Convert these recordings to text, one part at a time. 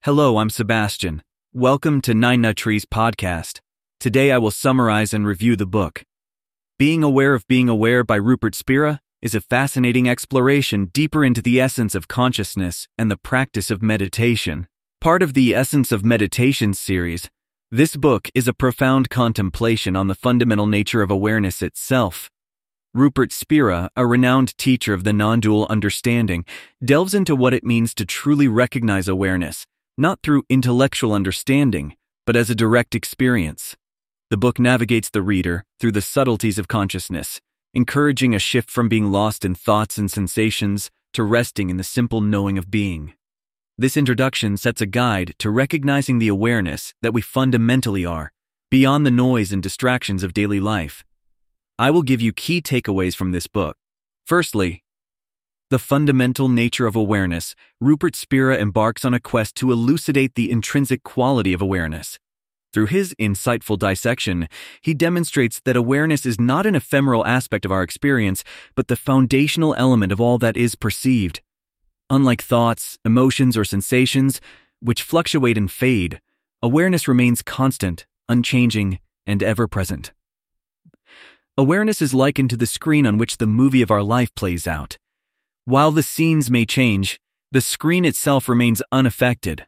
Hello, I'm Sebastian. Welcome to Nine Nut Trees podcast. Today I will summarize and review the book. Being Aware by Rupert Spira is a fascinating exploration deeper into the essence of consciousness and the practice of meditation. Part of the Essence of Meditation series, this book is a profound contemplation on the fundamental nature of awareness itself. Rupert Spira, a renowned teacher of the non-dual understanding, delves into what it means to truly recognize awareness, not through intellectual understanding, but as a direct experience. The book navigates the reader through the subtleties of consciousness, encouraging a shift from being lost in thoughts and sensations to resting in the simple knowing of being. This introduction sets a guide to recognizing the awareness that we fundamentally are, beyond the noise and distractions of daily life. I will give you key takeaways from this book. Firstly, the fundamental nature of awareness. Rupert Spira embarks on a quest to elucidate the intrinsic quality of awareness. Through his insightful dissection, he demonstrates that awareness is not an ephemeral aspect of our experience, but the foundational element of all that is perceived. Unlike thoughts, emotions, or sensations, which fluctuate and fade, awareness remains constant, unchanging, and ever-present. Awareness is likened to the screen on which the movie of our life plays out. While the scenes may change, the screen itself remains unaffected.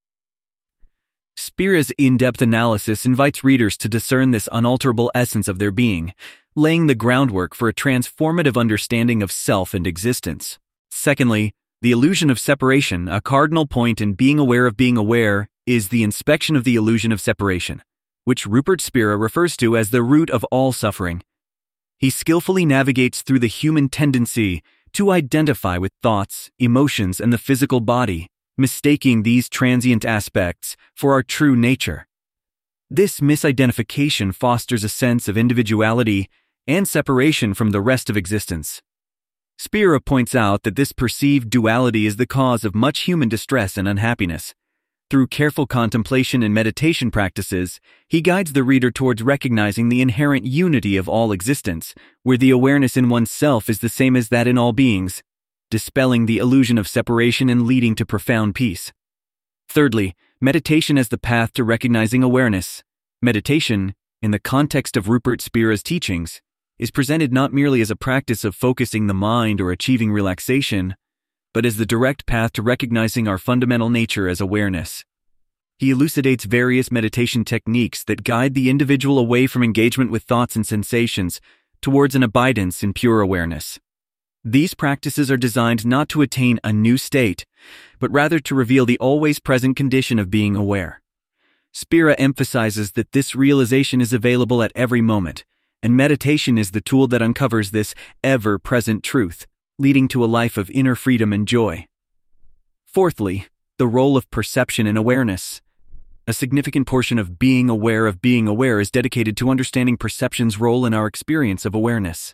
Spira's in-depth analysis invites readers to discern this unalterable essence of their being, laying the groundwork for a transformative understanding of self and existence. Secondly, the illusion of separation. A cardinal point in Being Aware is the inspection of the illusion of separation, which Rupert Spira refers to as the root of all suffering. He skillfully navigates through the human tendency to identify with thoughts, emotions, and the physical body, mistaking these transient aspects for our true nature. This misidentification fosters a sense of individuality and separation from the rest of existence. Spira points out that this perceived duality is the cause of much human distress and unhappiness. Through careful contemplation and meditation practices, he guides the reader towards recognizing the inherent unity of all existence, where the awareness in oneself is the same as that in all beings, dispelling the illusion of separation and leading to profound peace. Thirdly, meditation as the path to recognizing awareness. Meditation, in the context of Rupert Spira's teachings, is presented not merely as a practice of focusing the mind or achieving relaxation, but as the direct path to recognizing our fundamental nature as awareness. He elucidates various meditation techniques that guide the individual away from engagement with thoughts and sensations towards an abidance in pure awareness. These practices are designed not to attain a new state, but rather to reveal the always present condition of being aware. Spira emphasizes that this realization is available at every moment, and meditation is the tool that uncovers this ever-present truth, leading to a life of inner freedom and joy. Fourthly, the role of perception in awareness. A significant portion of Being Aware is dedicated to understanding perception's role in our experience of awareness.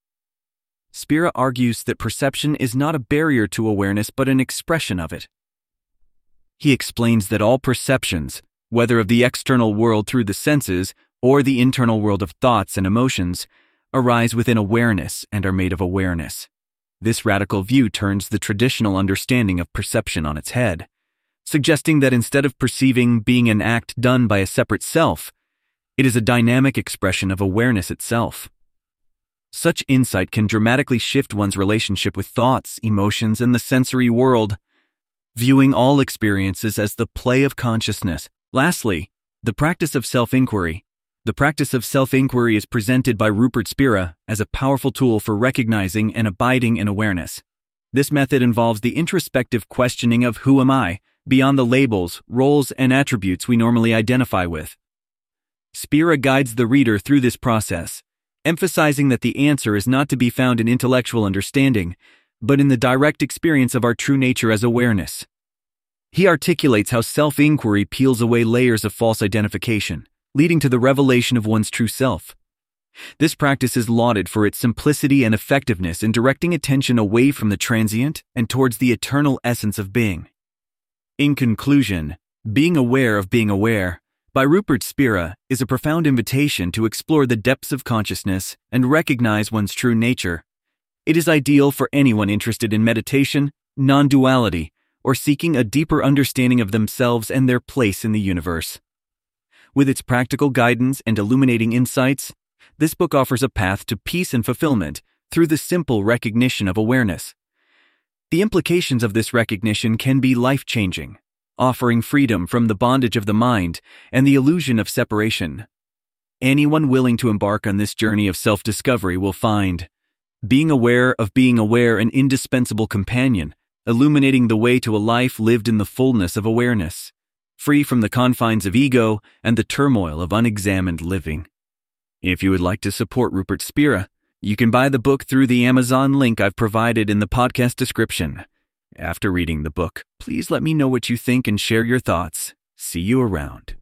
Spira argues that perception is not a barrier to awareness but an expression of it. He explains that all perceptions, whether of the external world through the senses or the internal world of thoughts and emotions, arise within awareness and are made of awareness. This radical view turns the traditional understanding of perception on its head, suggesting that instead of perceiving being an act done by a separate self, it is a dynamic expression of awareness itself. Such insight can dramatically shift one's relationship with thoughts, emotions, and the sensory world, viewing all experiences as the play of consciousness. Lastly, the practice of self-inquiry. The practice of self-inquiry is presented by Rupert Spira as a powerful tool for recognizing and abiding in awareness. This method involves the introspective questioning of who am I, beyond the labels, roles, and attributes we normally identify with. Spira guides the reader through this process, emphasizing that the answer is not to be found in intellectual understanding, but in the direct experience of our true nature as awareness. He articulates how self-inquiry peels away layers of false identification, leading to the revelation of one's true self. This practice is lauded for its simplicity and effectiveness in directing attention away from the transient and towards the eternal essence of being. In conclusion, Being Aware by Rupert Spira is a profound invitation to explore the depths of consciousness and recognize one's true nature. It is ideal for anyone interested in meditation, non-duality, or seeking a deeper understanding of themselves and their place in the universe. With its practical guidance and illuminating insights, this book offers a path to peace and fulfillment through the simple recognition of awareness. The implications of this recognition can be life-changing, offering freedom from the bondage of the mind and the illusion of separation. Anyone willing to embark on this journey of self-discovery will find being aware of being aware an indispensable companion, illuminating the way to a life lived in the fullness of awareness, free from the confines of ego and the turmoil of unexamined living. If you would like to support Rupert Spira, you can buy the book through the Amazon link I've provided in the podcast description. After reading the book, please let me know what you think and share your thoughts. See you around.